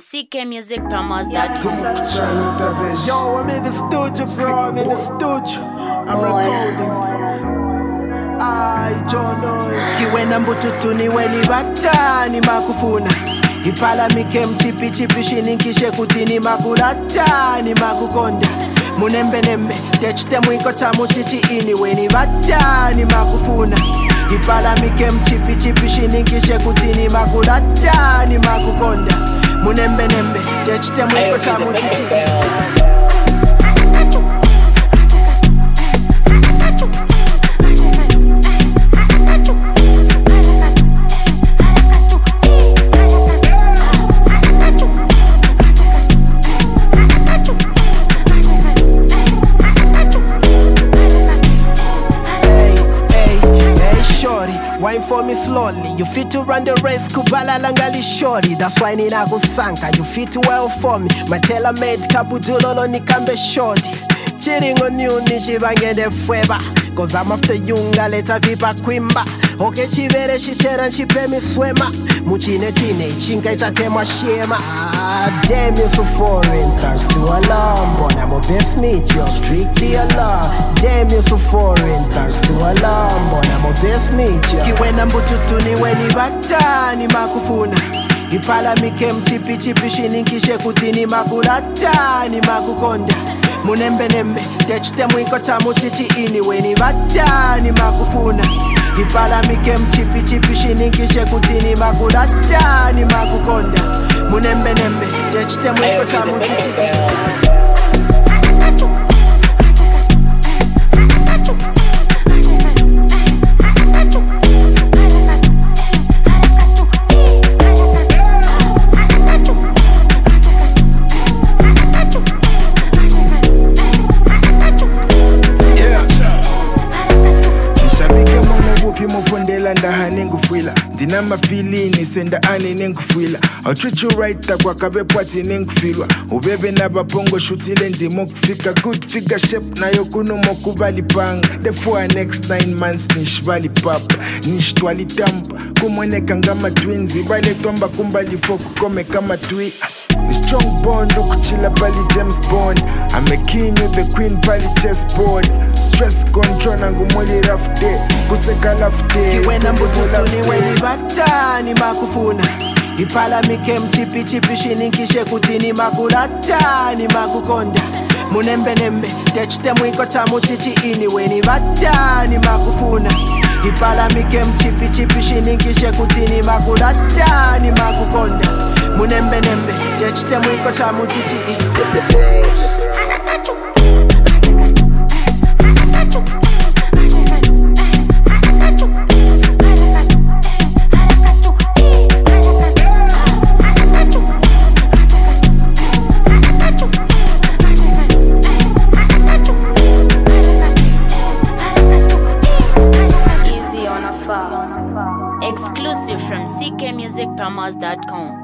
ckmusicpromos.com. Yo, I'm in the studio, bro. I'm in the studio. I'm recording. John Noise. Kiwena mbututuni weni batani makufuna. Ipala mike mchipi chipi shininkishe kutini makulatani makukonda. Munembe nembe, techite mwiko tamu chichi ini weni batani makufuna. Ipala mike mchipi chipi shininkishe kutini makulatani makukonda. Munembe nembe, techite mwiko tamu chichi ini. Wine for me slowly, you fit to run the race, kubala langali shorty. That's why nina kusanka, you fit well for me. My tailor-made kabudulolo nikambe shorty. Cheating on you nishibangende fueba, cause I'm after you ngaleta vipa kwimba. Okay chivere shichera nchipe mi swema. Muchine chine, chinka ichatemwa shema. Damn you so foreign, thanks to alarm. But I'm a best meet, you're strictly alarm. Damn you so foreign, thanks to alarm. But I'm a best meet, you. Kiwena mbututuni weni batani makufuna. Ipala mike mchipi chipi shininkishe kutini makulatani makukonda. Munembe nembe, techite mwiko tamu chichi ini weni batani makufuna. Ipala mike mchipi chipi shininkishe kutini makulatani makukonda. Munembe nembe, techite mwiko tamu chichi ini. Mufundela ndahane ngufwila ndina mafilini senda ane nengufwila I'll treat you right takwa kabe pwati nengufilwa ubebe nababongo shutile ndimo kufika good figure shape na yokuno mokubali panga therefore next 9 months nishvali papa nishtwali tampa kumweneka ngama twins ibale tomba kumbali foku kome kama twi strong bond ukuchila pali James Bond I'm a king with the queen pali chessboard stress control nangu mwili rough day kuseka rough day Kiwena mbututuni weni batani makufuna Ipala mike mchipi chipi shininkishe kutini makulatani makukonda Munembe nembe, techite mwiko tamu chichi ini weni batani makufuna Ipala mike mchipi chipi shininkishe kutini makulatani makukonda Munembe nembe, techite mwiko tamu chichi ini Exclusive from ckmusicpromos.com.